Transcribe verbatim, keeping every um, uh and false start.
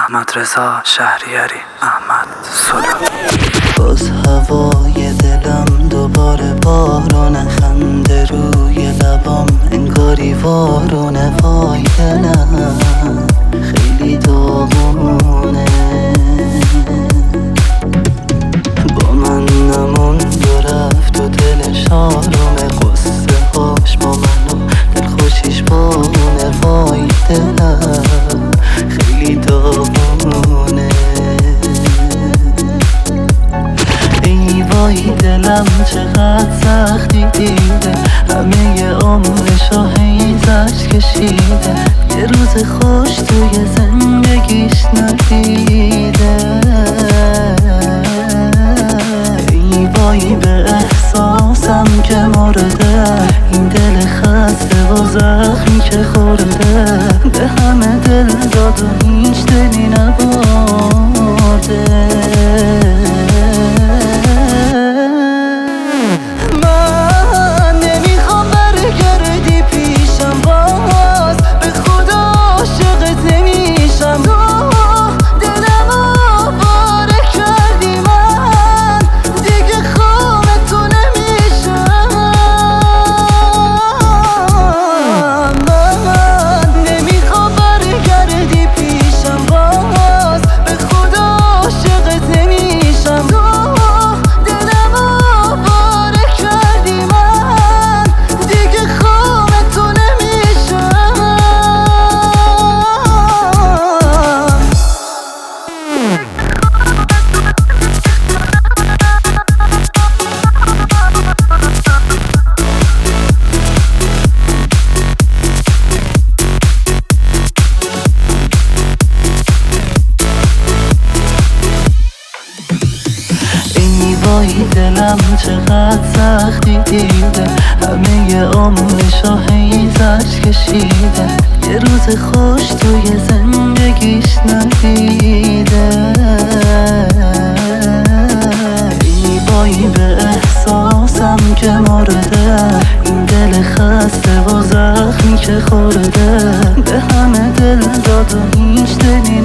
احمد رضا شهریاری، احمد سلو. باز هوای دلم دوباره بارونه، خنده روی لبام انگاری وارونه. وای دلم خیلی داغونه، با من نموند و رفت و دلش آرومه. غصه هاش با من و دلخوشیش بارونه. وای دلم خیلی داغونه. ای وای دلم چقدر سختی دیده، همه عمرشو هیزش کشیده. یه روز خوش توی زندگیش ندیده. ای وای به احساسم که مرده، این دل خسته و زخمی که خورده. به همه دل داد و هیچ دلی نبرده. وای دلم چقدر سختی دیده، همه عمرشو هیزش کشیده. یه روز خوش توی زندگیش ندیده. ای وای به احساسم که مرده، این دل خسته و زخمی که خورده. به همه دل داد و هیچ دلی